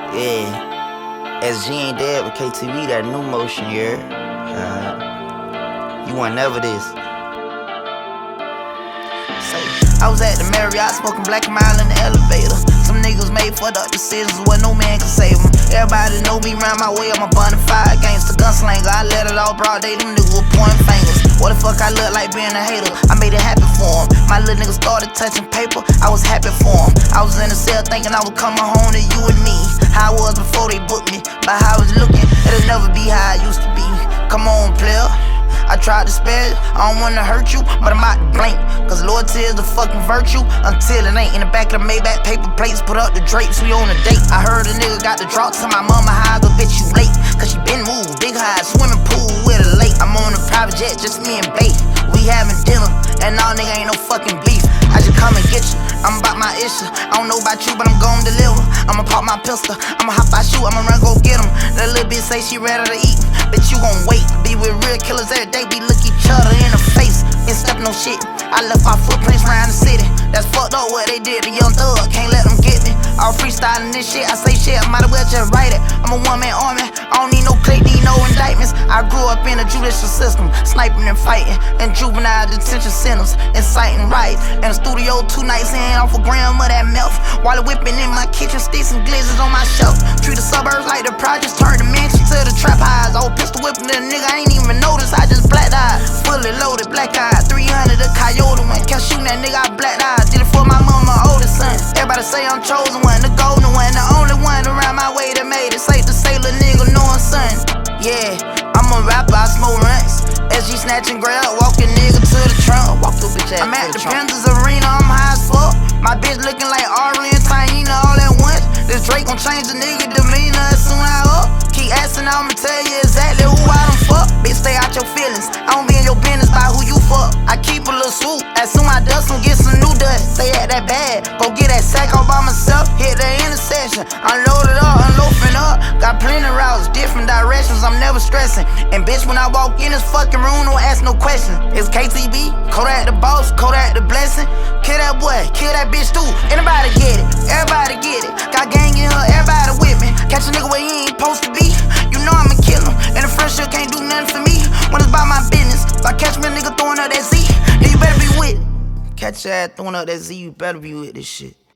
Yeah, SG ain't dead with KTV, that new motion, you heard? You want never this. Say, I was at the Marriott smoking Black Mile in the elevator. Some niggas made fucked up decisions where no man can save them. Everybody know me round my way, I'm a bonafide gangster, gunslinger. I let it all broad day, them niggas were pointing fingers. What the fuck I look like being a hater? I made it happen for him. My little nigga started touching paper, I was happy for him. I was in the cell thinking I was coming home to you and me. How I was before they booked me, but how I was looking, it'll never be how I used to be. Come on, player. I tried to spare you, I don't wanna hurt you, but I'm out to blink. Cause loyalty is a fucking virtue until it ain't. In the back of the Maybach, paper plates, put up the drapes, we on a date. I heard a nigga got the drop to my mama, how I go bitch you late. Cause she been moved, big high, swimming pool with a lake. I'm on a private jet, just me and Bae. We having dinner, and all nigga ain't no fucking beef. I just come and get you, I'm about my issue. I don't know about you, but I'm gon' deliver. I'ma pop my pistol, I'ma hop out shoot, I'ma run go get him. That little bitch say she ready to eat, bitch you gon' wait. Be with real killers every day, we look each other in the face. Ain't step no shit, I left our footprints around the city. That's fucked up what they did to Young Thug, can't let them get me. All freestyling this shit, I say shit, I might as well just write it. I'm a one-man army, I don't need no click, need no indictments. I grew up in a judicial system, sniping and fighting, and juvenile detention centers, inciting riots. In the studio 2 nights in, off a gram of that meth, while whipping in my kitchen, sticks and glizzards on my shelf. Treat the suburbs like the projects, turn the mansion to the trap highs. Old pistol whipping the nigga, I ain't even noticed, I just black eyed. Fully loaded, black eyed, 300 a coyote one. Kept shooting that nigga, I black eyed. Did it for my mama, oldest son. Everybody say I'm chosen one, the golden one, the only one around my way that made it. Safe to say, little nigga, knowing son. Yeah, I'm a rapper, I smoke runts. SG snatching grab, walking nigga to the trunk. Walk through bitch ass. I'm at the Panthers arena, I'm high as fuck. My bitch looking like Ari and Taina all at once. This Drake gon' change the nigga demeanor as soon as I up. Keep asking, I'ma tell you exactly who I done fuck. Bitch, stay out your feelings, I don't be in your business by who you fuck. I keep a little swoop, as soon as I dust them, get some new dust. Stay at that bag, go get that sack all by myself. Hit the intersection, unload it up, unloafing up. Got plenty routes, different directions, I'm never stressing. And bitch, when I walk in this fucking room, don't ask no questions. It's KTB, Kodak the boss, Kodak the blessing. Kill that boy, kill that bitch too. Anybody get it, everybody get it. Got gang in her, everybody with me. Catch a nigga where he ain't supposed to be, you know I'ma kill him. And the friendship can't do nothing for me when it's about my business. If I catch me a nigga throwing up that Z, then you better be with it. Catch your ass throwing up that Z, you better be with this shit.